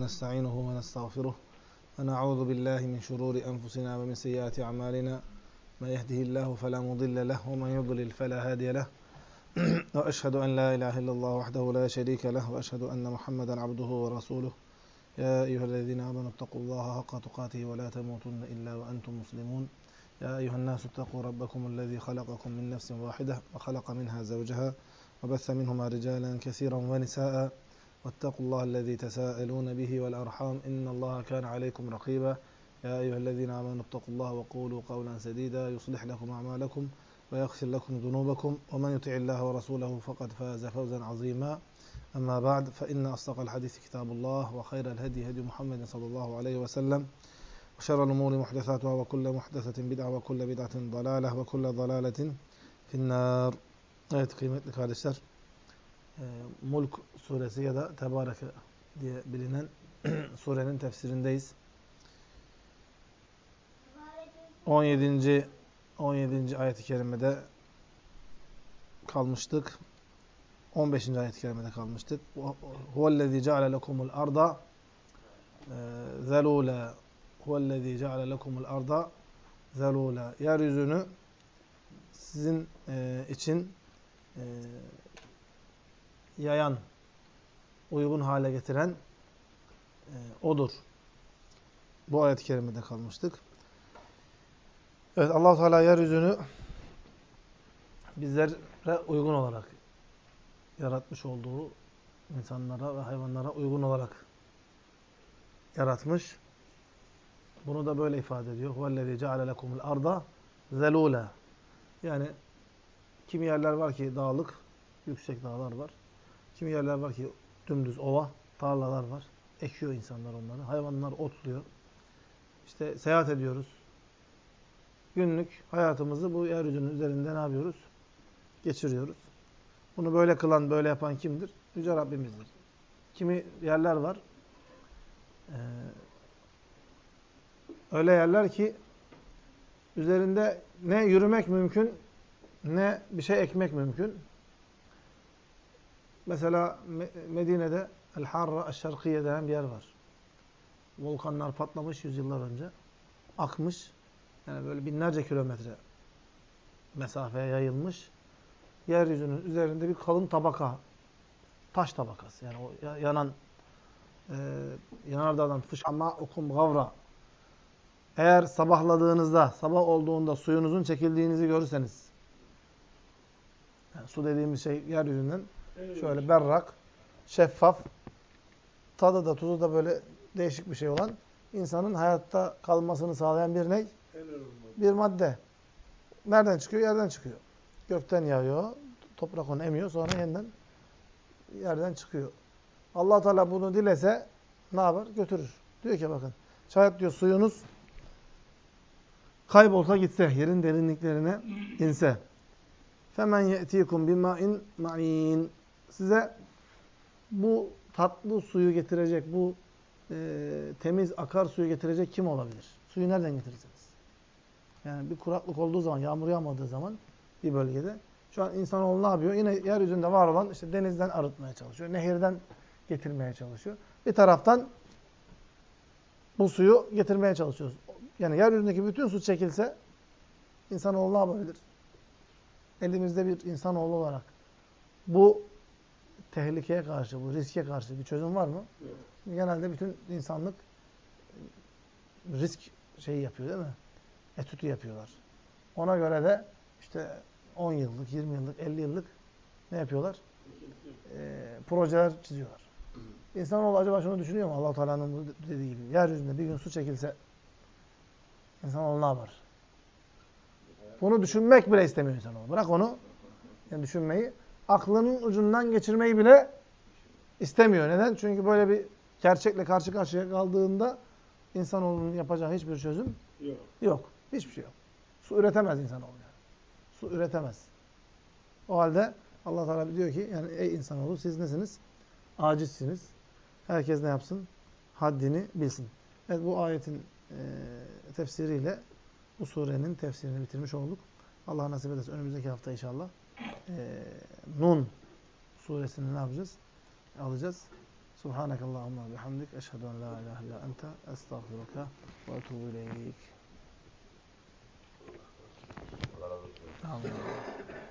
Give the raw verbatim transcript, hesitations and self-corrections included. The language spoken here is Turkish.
ونستعينه ونستغفره ونعوذ بالله من شرور أنفسنا ومن سيئات أعمالنا ما يهده الله فلا مضل له ومن يضلل فلا هادي له وأشهد أن لا إله إلا الله وحده لا شريك له وأشهد أن محمدا عبده ورسوله يا أيها الذين آمنوا اتقوا الله حق تقاته ولا تموتن إلا وأنتم مسلمون يا أيها الناس اتقوا ربكم الذي خلقكم من نفس واحدة وخلق منها زوجها وبث منهما رجالا كثيرا ونساء واتقوا الله الذي تساءلون به والأرحام إن الله كان عليكم رقيبا يا أيها الذين آمنوا اتقوا الله وقولوا قولا سديدا يصلح لكم أعمالكم ويغفر لكم ذنوبكم ومن يطع الله ورسوله فقد فاز فوزا عظيما أما بعد فإن أصدق الحديث كتاب الله وخير الهدي هدي محمد صلى الله عليه وسلم وشر الأمور محدثاتها وكل محدثة بدعة وكل بدعة ضلالة وكل ضلالة في النار. Evet kıymetli kardeşler, Mulk suresi ya da Tebareke diye bilinen surenin tefsirindeyiz. on yedinci on yedinci ayet-i kerimede kalmıştık. on beşinci ayet-i kerimede kalmıştık. Huvellezî ceale lekumul arda zelûlâ. Huvellezî ceale lekumul arda zelûlâ. Yeryüzünü sizin e, için e, yayan, uygun hale getiren e, O'dur. Bu ayet-i kerimede kalmıştık. Evet, Allah-u Teala yeryüzünü bizlere uygun olarak yaratmış olduğu insanlara ve hayvanlara uygun olarak yaratmış. Bunu da böyle ifade ediyor. Huvellezî ceale lekumul arda zelûlâ. Yani kimi yerler var ki dağlık, yüksek dağlar var. Kimi yerler var ki dümdüz ova, tarlalar var. Ekiyor insanlar onları. Hayvanlar otluyor. İşte seyahat ediyoruz. Günlük hayatımızı bu yeryüzünün üzerinde ne yapıyoruz? Geçiriyoruz. Bunu böyle kılan, böyle yapan kimdir? Yüce Rabbimizdir. Kimi yerler var. Ee, öyle yerler ki üzerinde ne yürümek mümkün, ne bir şey ekmek mümkün. Mesela Medine'de El-Harra El-Şarkiye denen bir yer var. Volkanlar patlamış yüzyıllar önce. Akmış. Yani böyle binlerce kilometre mesafeye yayılmış. Yeryüzünün üzerinde bir kalın tabaka. Taş tabakası. Yani o yanan e, yanardağdan fışama okum gavra. Eğer sabahladığınızda, sabah olduğunda suyunuzun çekildiğinizi görürseniz, yani su dediğimiz şey yeryüzünden şöyle berrak, şeffaf, tadı da tuzu da böyle değişik bir şey olan, insanın hayatta kalmasını sağlayan bir ne? Bir madde. Nereden çıkıyor? Yerden çıkıyor. Gökten yağıyor, toprak onu emiyor, sonra yeniden yerden çıkıyor. Allah Teala bunu dilese ne yapar? Götürür. Diyor ki bakın, şayet diyor suyunuz kaybolsa gitse, yerin derinliklerine inse. Femen ye'tikum bima'in ma'in. Size bu tatlı suyu getirecek, bu e, temiz akar suyu getirecek kim olabilir? Suyu nereden getirirsiniz? Yani bir kuraklık olduğu zaman, yağmur yağmadığı zaman bir bölgede, şu an insanoğlu ne yapıyor? Yine yeryüzünde var olan işte denizden arıtmaya çalışıyor, nehirden getirmeye çalışıyor. Bir taraftan bu suyu getirmeye çalışıyoruz. Yani yeryüzündeki bütün su çekilse insanoğlu ne yapabilir? Elimizde bir insanoğlu olarak bu tehlikeye karşı, bu riske karşı bir çözüm var mı? Evet. Genelde bütün insanlık risk şeyi yapıyor değil mi? Etütü yapıyorlar. Ona göre de işte on yıllık, yirmi yıllık, elli yıllık ne yapıyorlar? E, projeler çiziyorlar. İnsanoğlu acaba şunu düşünüyor mu? Allah-u Teala'nın dediği gibi. Yeryüzünde bir gün su çekilse insanoğlu ne yapar? Bunu düşünmek bile istemiyor insanoğlu. Bırak onu, yani düşünmeyi, aklının ucundan geçirmeyi bile istemiyor. Neden? Çünkü böyle bir gerçekle karşı karşıya kaldığında insanoğlunun yapacağı hiçbir çözüm yok. Yok. Hiçbir şey yok. Su üretemez insanoğlu yani. Su üretemez. O halde Allah Teala diyor ki, yani ey insanoğlu siz nesiniz? Acizsiniz. Herkes ne yapsın? Haddini bilsin. Evet, bu ayetin e, tefsiriyle bu surenin tefsirini bitirmiş olduk. Allah nasip ederse önümüzdeki hafta inşallah e, Nun suresini ne yapacağız? Alacağız. Subhanakallahumma bihamdik. Eşhedü en la ilahe illa ente. Estağfiruka ve etûbü ileyk. Allah razı olsun. Amin.